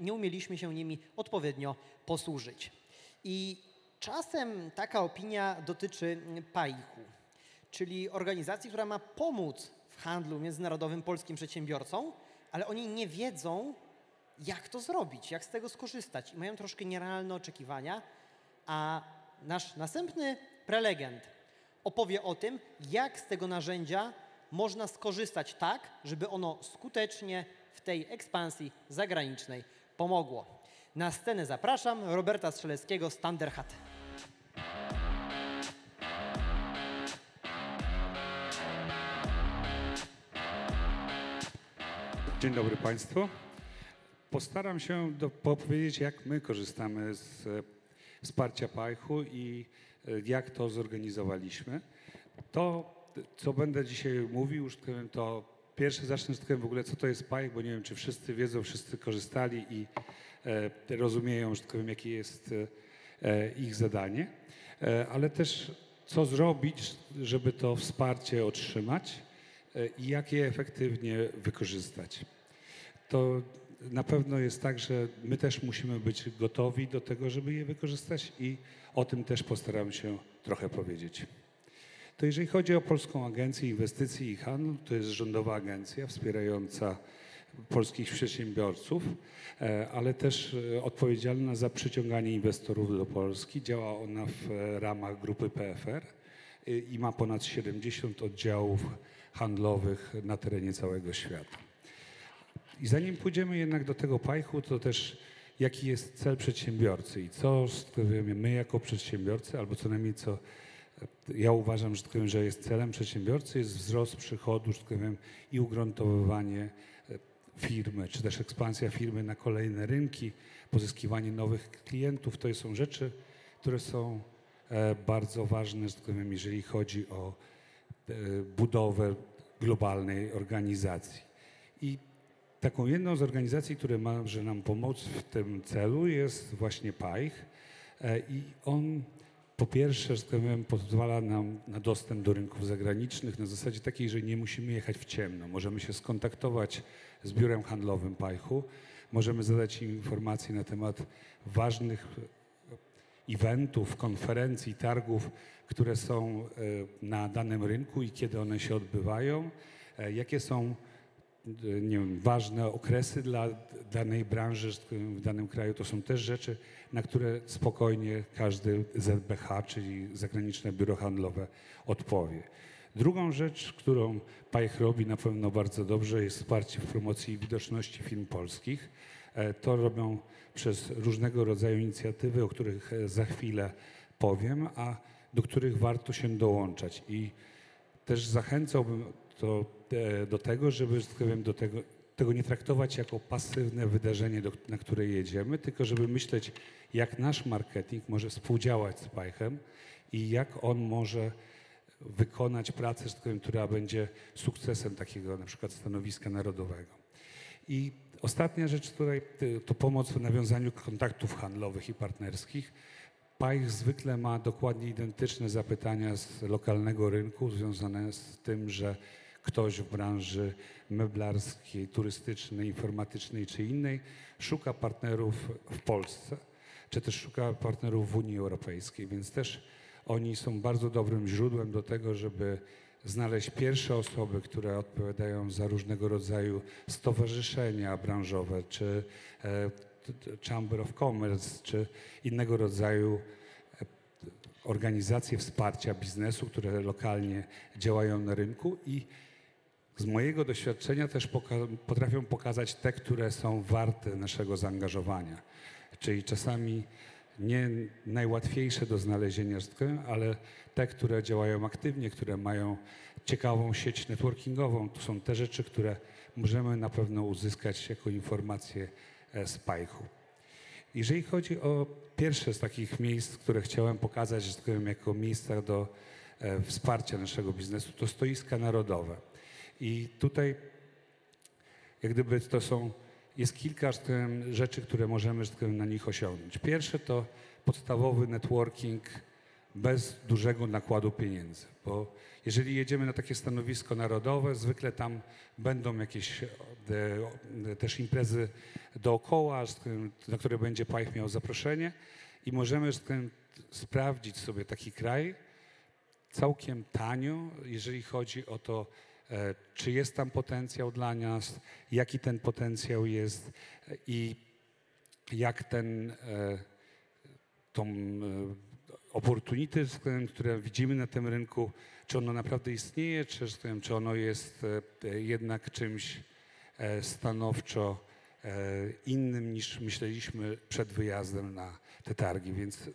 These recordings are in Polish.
nie umieliśmy się nimi odpowiednio posłużyć. I czasem taka opinia dotyczy PAIH-u, czyli organizacji, która ma pomóc w handlu międzynarodowym polskim przedsiębiorcom, ale oni nie wiedzą, jak to zrobić, jak z tego skorzystać i mają troszkę nierealne oczekiwania, a nasz następny prelegent opowie o tym, jak z tego narzędzia można skorzystać tak, żeby ono skutecznie w tej ekspansji zagranicznej pomogło. Na scenę zapraszam Roberta Strzeleckiego z Thunderhat. Dzień dobry Państwu. Postaram się powiedzieć, jak my korzystamy z wsparcia PAIH-u i jak to zorganizowaliśmy. To, co będę dzisiaj mówił, to pierwsze zacznę w ogóle, co to jest PAIH, bo nie wiem, czy wszyscy wiedzą, wszyscy korzystali i rozumieją, jakie jest ich zadanie, ale też co zrobić, żeby to wsparcie otrzymać i jak je efektywnie wykorzystać. To na pewno jest tak, że my też musimy być gotowi do tego, żeby je wykorzystać i o tym też postaram się trochę powiedzieć. To jeżeli chodzi o Polską Agencję Inwestycji i Handlu, to jest rządowa agencja wspierająca polskich przedsiębiorców, ale też odpowiedzialna za przyciąganie inwestorów do Polski. Działa ona w ramach grupy PFR i ma ponad 70 oddziałów handlowych na terenie całego świata. I zanim pójdziemy jednak do tego PAIH-u, to też jaki jest cel przedsiębiorcy i co my jako przedsiębiorcy, albo co najmniej co ja uważam, że jest celem przedsiębiorcy, jest wzrost przychodu, i ugruntowywanie firmy, czy też ekspansja firmy na kolejne rynki, pozyskiwanie nowych klientów. To są rzeczy, które są bardzo ważne, jeżeli chodzi o budowę globalnej organizacji. I taką jedną z organizacji, które może nam pomóc w tym celu, jest właśnie PAIH i on po pierwsze, pozwala nam na dostęp do rynków zagranicznych na zasadzie takiej, że nie musimy jechać w ciemno. Możemy się skontaktować z biurem handlowym PAIH-u, możemy zadać im informacje na temat ważnych eventów, konferencji, targów, które są na danym rynku i kiedy one się odbywają, jakie są ważne okresy dla danej branży w danym kraju. To są też rzeczy, na które spokojnie każdy ZBH, czyli Zagraniczne Biuro Handlowe, odpowie. Drugą rzecz, którą PAIH robi na pewno bardzo dobrze, jest wsparcie w promocji i widoczności firm polskich. To robią przez różnego rodzaju inicjatywy, o których za chwilę powiem, a do których warto się dołączać. I też zachęcałbym do tego, żeby tego nie traktować jako pasywne wydarzenie, na które jedziemy, tylko żeby myśleć, jak nasz marketing może współdziałać z PAIH-em i jak on może wykonać pracę, która będzie sukcesem takiego na przykład stanowiska narodowego. I ostatnia rzecz tutaj to pomoc w nawiązaniu kontaktów handlowych i partnerskich. PAIH zwykle ma dokładnie identyczne zapytania z lokalnego rynku związane z tym, że ktoś w branży meblarskiej, turystycznej, informatycznej czy innej szuka partnerów w Polsce, czy też szuka partnerów w Unii Europejskiej, więc też oni są bardzo dobrym źródłem do tego, żeby znaleźć pierwsze osoby, które odpowiadają za różnego rodzaju stowarzyszenia branżowe, czy Chamber of Commerce, czy innego rodzaju organizacje wsparcia biznesu, które lokalnie działają na rynku i z mojego doświadczenia też potrafią pokazać te, które są warte naszego zaangażowania. Czyli czasami nie najłatwiejsze do znalezienia, ale te, które działają aktywnie, które mają ciekawą sieć networkingową. To są te rzeczy, które możemy na pewno uzyskać jako informacje z PAIH-u. Jeżeli chodzi o pierwsze z takich miejsc, które chciałem pokazać jako miejsca do wsparcia naszego biznesu, to stoiska narodowe. I tutaj jak gdyby jest kilka rzeczy, które możemy na nich osiągnąć. Pierwsze to podstawowy networking bez dużego nakładu pieniędzy. Bo jeżeli jedziemy na takie stanowisko narodowe, zwykle tam będą jakieś też imprezy dookoła, na które będzie PAIH miał zaproszenie i możemy sprawdzić sobie taki kraj całkiem tanio, jeżeli chodzi o to, czy jest tam potencjał dla nas, jaki ten potencjał jest i jak tą opportunity, które widzimy na tym rynku, czy ono naprawdę istnieje, czy ono jest jednak czymś stanowczo innym niż myśleliśmy przed wyjazdem na te targi. Więc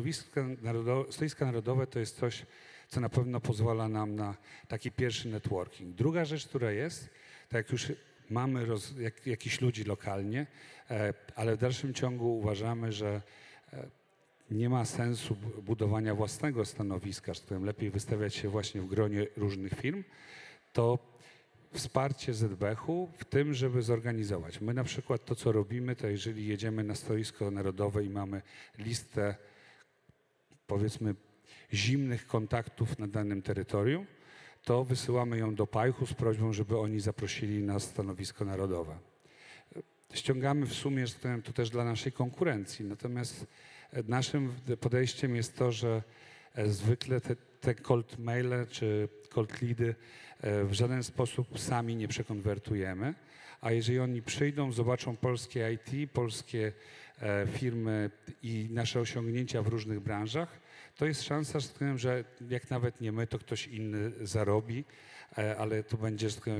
stoiska narodowe to jest coś, co na pewno pozwala nam na taki pierwszy networking. Druga rzecz, która jest, tak jak już mamy jakichś ludzi lokalnie, ale w dalszym ciągu uważamy, że nie ma sensu budowania własnego stanowiska, z którym lepiej wystawiać się właśnie w gronie różnych firm, to wsparcie ZBH-u w tym, żeby zorganizować. My na przykład to, co robimy, to jeżeli jedziemy na stoisko narodowe i mamy listę, powiedzmy, zimnych kontaktów na danym terytorium, to wysyłamy ją do PAIH-u z prośbą, żeby oni zaprosili na stanowisko narodowe. Ściągamy w sumie, to też dla naszej konkurencji, natomiast naszym podejściem jest to, że zwykle te cold maile czy cold leady w żaden sposób sami nie przekonwertujemy, a jeżeli oni przyjdą, zobaczą polskie IT, polskie firmy i nasze osiągnięcia w różnych branżach, to jest szansa, że jak nawet nie my, to ktoś inny zarobi, ale to będzie z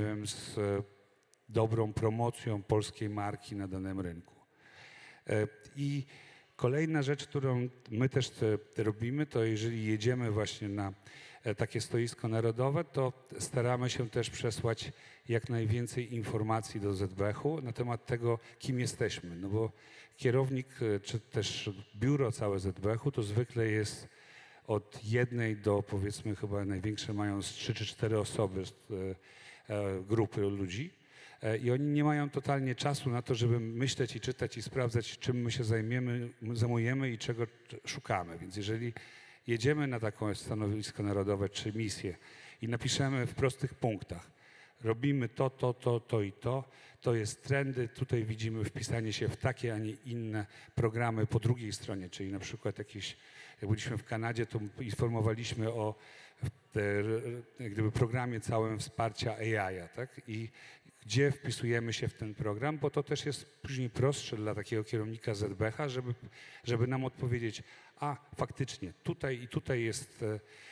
dobrą promocją polskiej marki na danym rynku. I kolejna rzecz, którą my też robimy, to jeżeli jedziemy właśnie na takie stoisko narodowe, to staramy się też przesłać jak najwięcej informacji do ZBH-u na temat tego, kim jesteśmy. No bo kierownik, czy też biuro całe ZBH-u to zwykle jest od jednej do, powiedzmy, chyba największe mają z 3 czy 4 osoby, grupy ludzi. I oni nie mają totalnie czasu na to, żeby myśleć i czytać i sprawdzać, czym my się zajmujemy i czego szukamy. Więc jeżeli jedziemy na takie stanowisko narodowe czy misję i napiszemy w prostych punktach, robimy to i to jest trendy, tutaj widzimy wpisanie się w takie, a nie inne programy po drugiej stronie, czyli na przykład jakieś, jak byliśmy w Kanadzie, to informowaliśmy o programie całym wsparcia AI, tak? I gdzie wpisujemy się w ten program, bo to też jest później prostsze dla takiego kierownika ZBH, żeby nam odpowiedzieć, a faktycznie tutaj jest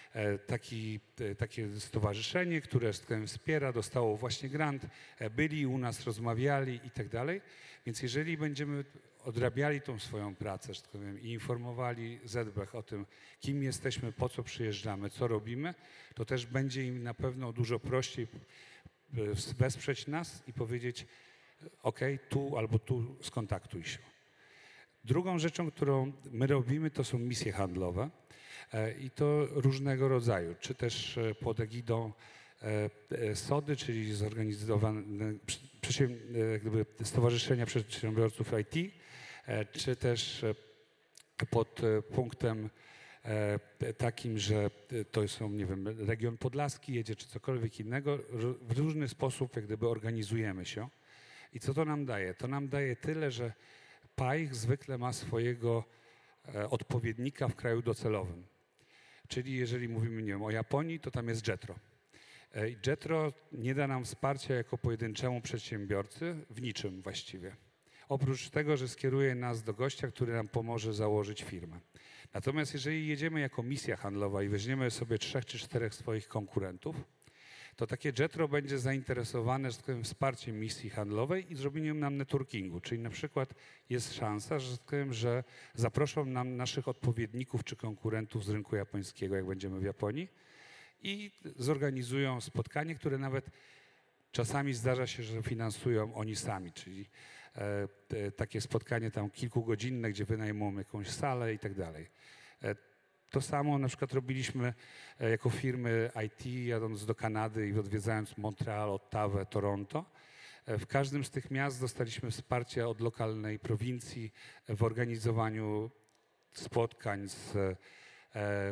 takie stowarzyszenie, które wspiera, dostało właśnie grant, byli u nas, rozmawiali i tak dalej. Więc jeżeli będziemy odrabiali tą swoją pracę, że tak powiem, i informowali ZBH o tym, kim jesteśmy, po co przyjeżdżamy, co robimy, to też będzie im na pewno dużo prościej wesprzeć nas i powiedzieć, OK, tu albo tu skontaktuj się. Drugą rzeczą, którą my robimy, to są misje handlowe i to różnego rodzaju, czy też pod egidą SODY, czyli zorganizowane Stowarzyszenia Przedsiębiorców IT, czy też pod punktem takim, że to są, nie wiem, region podlaski jedzie, czy cokolwiek innego, w różny sposób jak gdyby organizujemy się. I co to nam daje? To nam daje tyle, że PAIH zwykle ma swojego odpowiednika w kraju docelowym. Czyli jeżeli mówimy, nie wiem, o Japonii, to tam jest JETRO. JETRO nie da nam wsparcia jako pojedynczemu przedsiębiorcy w niczym właściwie. Oprócz tego, że skieruje nas do gościa, który nam pomoże założyć firmę. Natomiast jeżeli jedziemy jako misja handlowa i weźmiemy sobie 3 czy 4 swoich konkurentów, to takie JETRO będzie zainteresowane wsparciem misji handlowej i zrobieniem nam networkingu. Czyli na przykład jest szansa, że zaproszą nam naszych odpowiedników czy konkurentów z rynku japońskiego, jak będziemy w Japonii, i zorganizują spotkanie, które nawet czasami zdarza się, że finansują oni sami, czyli takie spotkanie tam kilkugodzinne, gdzie wynajmą jakąś salę i tak dalej. To samo na przykład robiliśmy jako firmy IT, jadąc do Kanady i odwiedzając Montreal, Ottawę, Toronto. W każdym z tych miast dostaliśmy wsparcie od lokalnej prowincji w organizowaniu spotkań z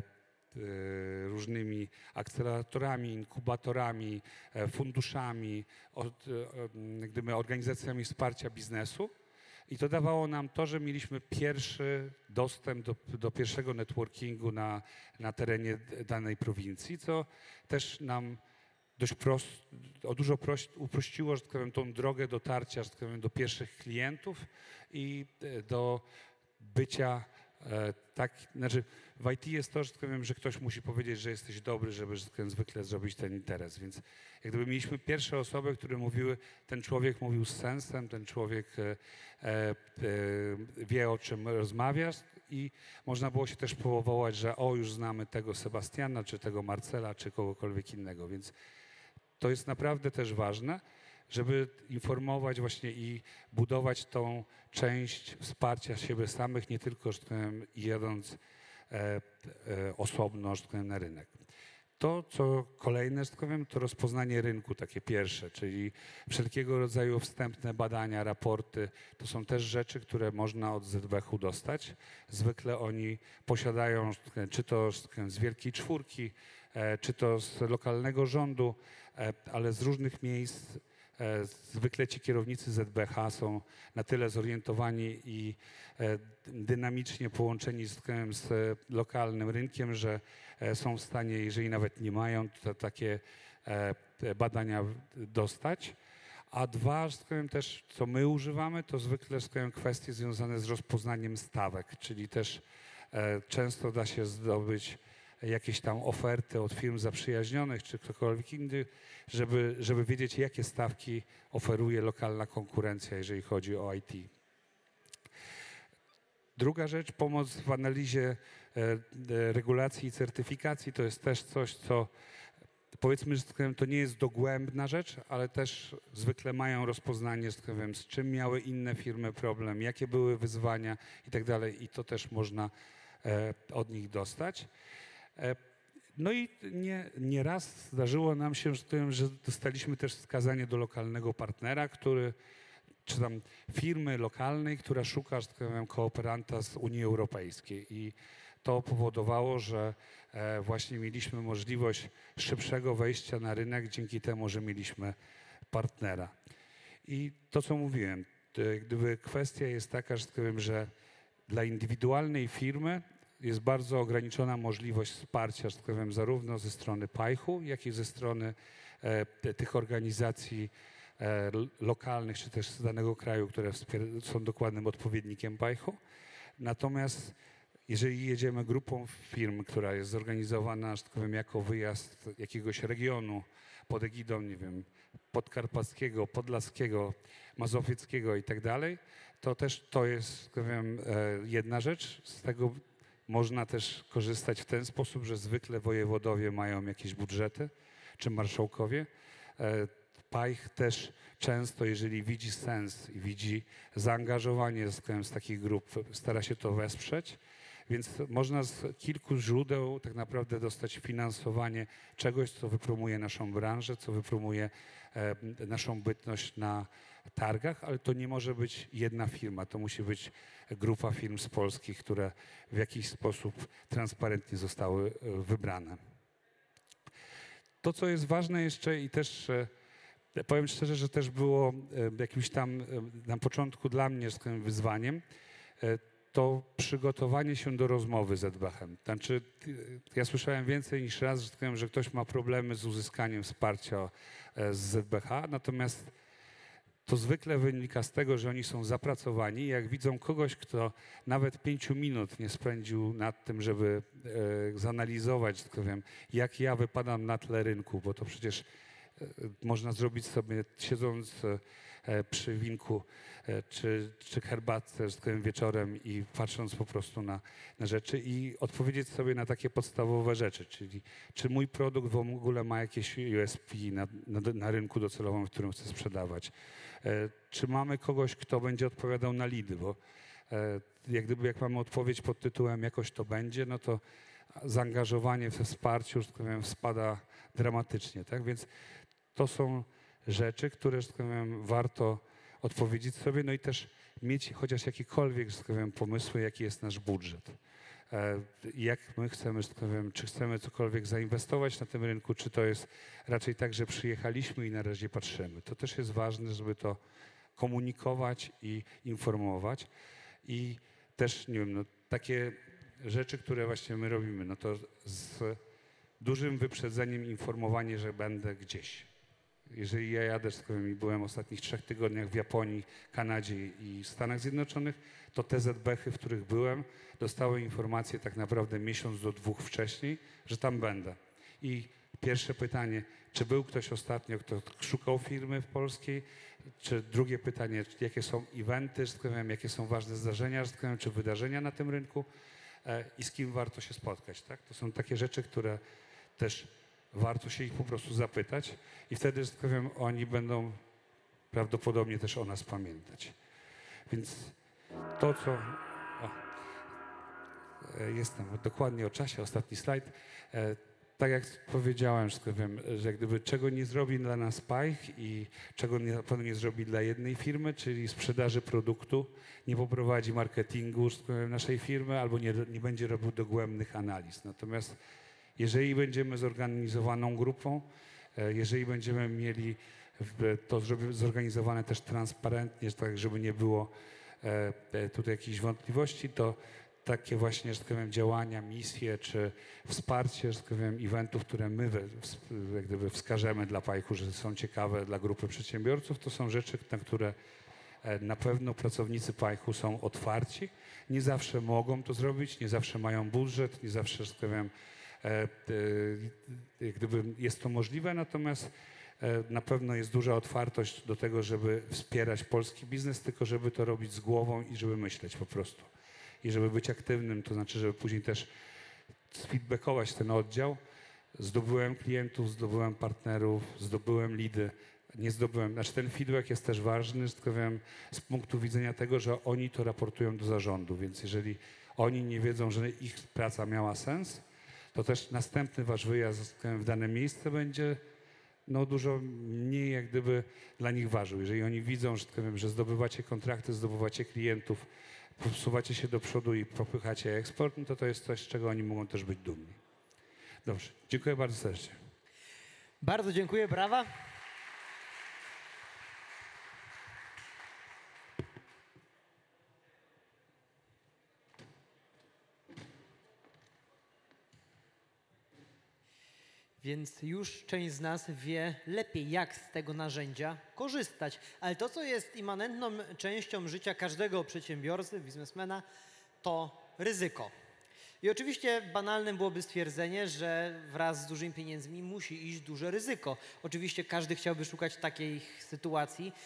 różnymi akceleratorami, inkubatorami, funduszami, gdyby organizacjami wsparcia biznesu. I to dawało nam to, że mieliśmy pierwszy dostęp do pierwszego networkingu na terenie danej prowincji, co też nam dużo uprościło, że tak powiem, tą drogę dotarcia, że tak powiem, do pierwszych klientów i do bycia znaczy w IT jest to, że tak powiem, że ktoś musi powiedzieć, że jesteś dobry, żeby, że tak powiem, zwykle zrobić ten interes. Więc jak gdyby mieliśmy pierwsze osoby, które mówiły, ten człowiek mówił z sensem, ten człowiek wie, o czym rozmawiasz i można było się też powołać, że już znamy tego Sebastiana, czy tego Marcela, czy kogokolwiek innego. Więc to jest naprawdę też ważne, żeby informować właśnie i budować tą część wsparcia siebie samych, nie tylko, że tak powiem, jedąc osobno, że tak powiem, na rynek. To, co kolejne, że tak powiem, to rozpoznanie rynku, takie pierwsze, czyli wszelkiego rodzaju wstępne badania, raporty. To są też rzeczy, które można od ZBH-u dostać. Zwykle oni posiadają, czy to z Wielkiej Czwórki, czy to z lokalnego rządu, ale z różnych miejsc. Zwykle ci kierownicy ZBH są na tyle zorientowani i dynamicznie połączeni z lokalnym rynkiem, że są w stanie, jeżeli nawet nie mają, to takie badania dostać. A dwa, że tak powiem, też co my używamy, to zwykle, że tak powiem, kwestie związane z rozpoznaniem stawek, czyli też często da się zdobyć jakieś tam oferty od firm zaprzyjaźnionych czy ktokolwiek inny, żeby wiedzieć, jakie stawki oferuje lokalna konkurencja, jeżeli chodzi o IT. Druga rzecz, pomoc w analizie regulacji i certyfikacji, to jest też coś, co powiedzmy, że to nie jest dogłębna rzecz, ale też zwykle mają rozpoznanie, że tak powiem, z czym miały inne firmy problem, jakie były wyzwania i tak dalej i to też można od nich dostać. No i nie raz zdarzyło nam się, że dostaliśmy też wskazanie do lokalnego partnera, czy tam firmy lokalnej, która szuka, że tak powiem, kooperanta z Unii Europejskiej. I to powodowało, że właśnie mieliśmy możliwość szybszego wejścia na rynek dzięki temu, że mieliśmy partnera. I to, co mówiłem, gdyby kwestia jest taka, że tak powiem, że dla indywidualnej firmy jest bardzo ograniczona możliwość wsparcia, że tak powiem, zarówno ze strony PAIH-u, jak i ze strony tych organizacji lokalnych, czy też z danego kraju, które są dokładnym odpowiednikiem PAIH-u. Natomiast jeżeli jedziemy grupą firm, która jest zorganizowana, że tak powiem, jako wyjazd jakiegoś regionu pod egidą, nie wiem, podkarpackiego, podlaskiego, mazowieckiego i tak dalej, to też to jest, tak powiem, jedna rzecz. Z tego można też korzystać w ten sposób, że zwykle wojewodowie mają jakieś budżety, czy marszałkowie. PAIH też często, jeżeli widzi sens i widzi zaangażowanie z takich grup, stara się to wesprzeć. Więc można z kilku źródeł tak naprawdę dostać finansowanie czegoś, co wypromuje naszą branżę, co wypromuje naszą bytność na targach, ale to nie może być jedna firma, to musi być grupa firm z Polski, które w jakiś sposób transparentnie zostały wybrane. To, co jest ważne jeszcze i też powiem szczerze, że też było jakimś tam na początku dla mnie wyzwaniem, to przygotowanie się do rozmowy z ZBH-em. Znaczy, ja słyszałem więcej niż raz, że, tak powiem, że ktoś ma problemy z uzyskaniem wsparcia z ZBH, natomiast to zwykle wynika z tego, że oni są zapracowani i jak widzą kogoś, kto nawet 5 minut nie spędził nad tym, żeby zanalizować, tak powiem, jak ja wypadam na tle rynku, bo to przecież można zrobić sobie siedząc przy winku czy herbatce, że tak powiem, wieczorem i patrząc po prostu na rzeczy i odpowiedzieć sobie na takie podstawowe rzeczy, czyli czy mój produkt w ogóle ma jakieś USP na rynku docelowym, w którym chcę sprzedawać. Czy mamy kogoś, kto będzie odpowiadał na lidy, bo jak mamy odpowiedź pod tytułem jakoś to będzie, no to zaangażowanie we wsparciu, że tak powiem, spada dramatycznie, tak? Więc to są rzeczy, które, że tak powiem, warto odpowiedzieć sobie, no i też mieć chociaż jakiekolwiek, że tak powiem, pomysły, jaki jest nasz budżet. jak my chcemy, że tak powiem, czy chcemy cokolwiek zainwestować na tym rynku, czy to jest raczej tak, że przyjechaliśmy i na razie patrzymy. To też jest ważne, żeby to komunikować i informować. I też, nie wiem, no, takie rzeczy, które właśnie my robimy, no to z dużym wyprzedzeniem informowanie, że będę gdzieś. Jeżeli ja jadę, że tak powiem, i byłem w ostatnich 3 tygodniach w Japonii, Kanadzie i Stanach Zjednoczonych, to te ZBH-y, w których byłem, dostały informację tak naprawdę miesiąc do 2 wcześniej, że tam będę. I pierwsze pytanie, czy był ktoś ostatnio, kto szukał firmy w polskiej? Czy drugie pytanie, jakie są eventy, że tak powiem, jakie są ważne zdarzenia, że tak powiem, czy wydarzenia na tym rynku i z kim warto się spotkać, tak? To są takie rzeczy, które też warto się ich po prostu zapytać i wtedy, że tak powiem, oni będą prawdopodobnie też o nas pamiętać. Więc to, co... O, jestem dokładnie o czasie, ostatni slajd. Tak jak powiedziałem, że, tak powiem, że gdyby czego nie zrobi dla nas Pajch i czego na pewno nie zrobi dla jednej firmy, czyli sprzedaży produktu, nie poprowadzi marketingu, że tak powiem, naszej firmy albo nie będzie robił dogłębnych analiz. Natomiast jeżeli będziemy zorganizowaną grupą, jeżeli będziemy mieli to zorganizowane też transparentnie, tak żeby nie było tutaj jakichś wątpliwości, to takie właśnie, że tak powiem, działania, misje czy wsparcie, że tak powiem, eventów, które my jak gdyby wskażemy dla Pajchu, że są ciekawe dla grupy przedsiębiorców, to są rzeczy, na które na pewno pracownicy Pajchu są otwarci. Nie zawsze mogą to zrobić, nie zawsze mają budżet, nie zawsze, że tak powiem, jak gdyby jest to możliwe, natomiast na pewno jest duża otwartość do tego, żeby wspierać polski biznes, tylko żeby to robić z głową i żeby myśleć po prostu. I żeby być aktywnym, to znaczy, żeby później też sfeedbackować ten oddział. Zdobyłem klientów, zdobyłem partnerów, zdobyłem leady, nie zdobyłem. Znaczy ten feedback jest też ważny, że tak powiem, z punktu widzenia tego, że oni to raportują do zarządu, więc jeżeli oni nie wiedzą, że ich praca miała sens, to też następny wasz wyjazd w dane miejsce będzie no, dużo mniej jak gdyby dla nich ważył. Jeżeli oni widzą, że, tak powiem, że zdobywacie kontrakty, zdobywacie klientów, posuwacie się do przodu i popychacie eksport, no to jest coś, z czego oni mogą też być dumni. Dobrze, dziękuję bardzo serdecznie. Bardzo dziękuję, brawa. Więc już część z nas wie lepiej, jak z tego narzędzia korzystać. Ale to, co jest immanentną częścią życia każdego przedsiębiorcy, biznesmena, to ryzyko. I oczywiście banalnym byłoby stwierdzenie, że wraz z dużymi pieniędzmi musi iść duże ryzyko. Oczywiście każdy chciałby szukać takiej sytuacji,